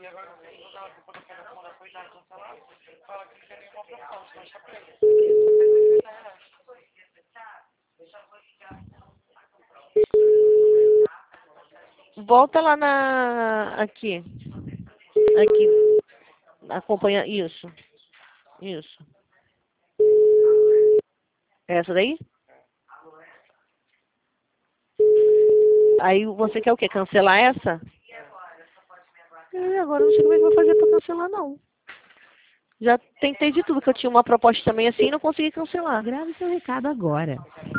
Volta lá na... Aqui. Aqui. Acompanha. Isso. Isso. Essa daí? Aí você quer o quê? Cancelar essa? Agora eu não sei como é que vai fazer pra cancelar, não. Já tentei de tudo, que eu tinha uma proposta também assim e não consegui cancelar. Grave seu recado agora.